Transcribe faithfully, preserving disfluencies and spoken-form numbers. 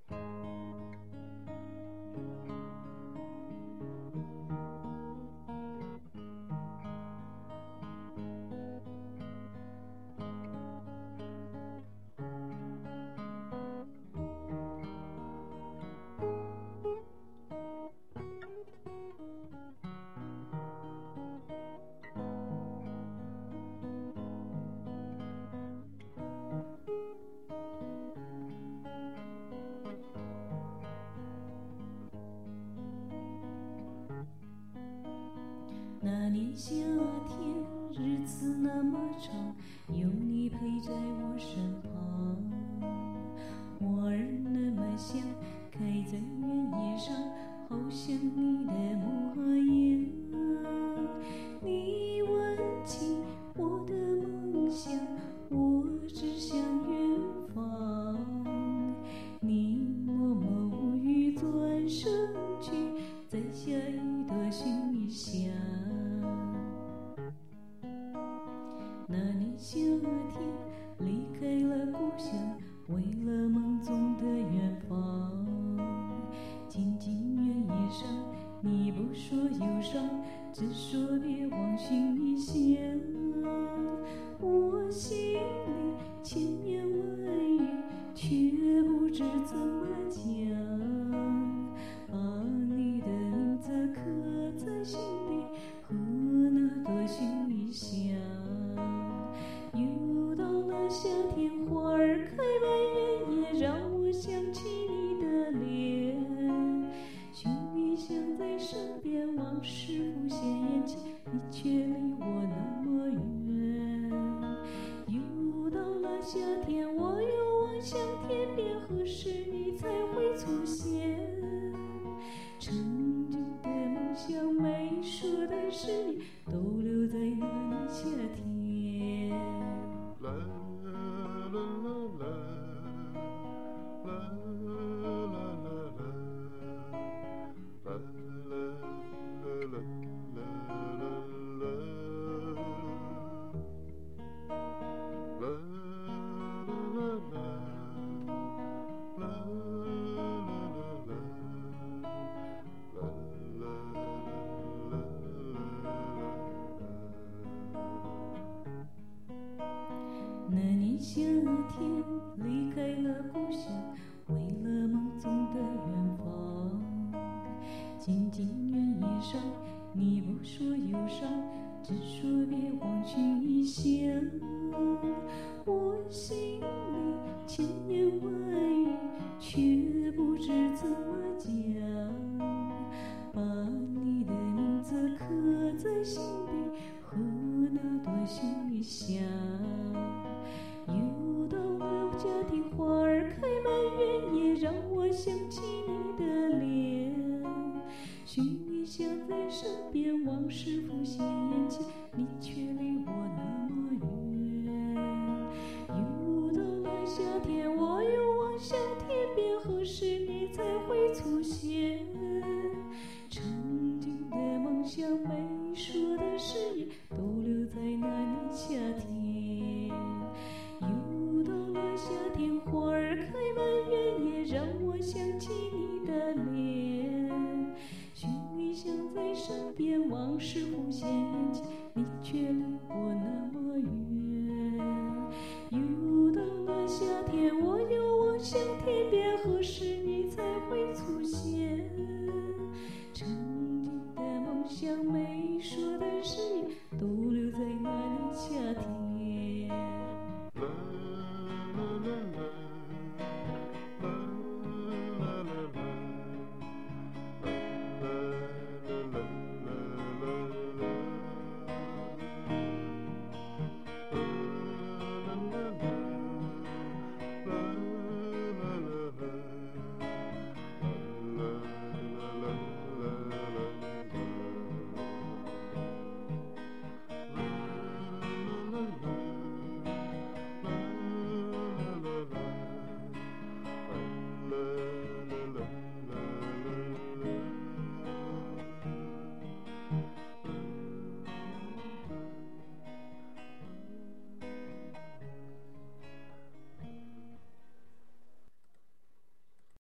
那年夏天，日子那么长，有你陪在我身旁。花儿那么香，开在原野上，好像你的模样。你问起我的梦想，我只向远方。你默默无语转身去，摘下一朵薰衣香。那年夏天，离开了故乡，为了梦中的远方。静静原野上，你不说忧伤，只说别忘薰衣香。我心里千言万语，却不知怎么讲。把你的名字刻在心底，和那朵薰衣香。又到了夏天，花儿开满原野，让我想起你的脸。薰衣香在身边，往事浮现眼前，你却离我那么远。又到了夏天，我又望向天边，何时你才会出现？曾经的梦想，没说的誓言，都留在那年夏天。啦啦啦啦，啦啦啦啦，啦啦啦啦啦啦，啦啦啦啦。那年夏天，离开了故乡，为了梦中的远方。静静原野上，你不说忧伤，只说别忘薰衣香。我心里千言万语，却不知怎么讲。把你的名字刻在心底，和那朵薰衣香。又到了夏天，花儿开满原野，让我想起你的脸。薰衣香在身边，往事浮现眼前，你却离我那么远。又到了夏天，我又望向天边，何时你才会出现？曾经的梦想，没说的誓言，都留在那年夏天。又到了夏天，花儿开满原野，让我想起你的脸。薰衣香在身边，往事浮现眼前，你却离我那么远。又到了夏天，我又望向天边，何时你才会出现？曾经的梦想，没说的誓言，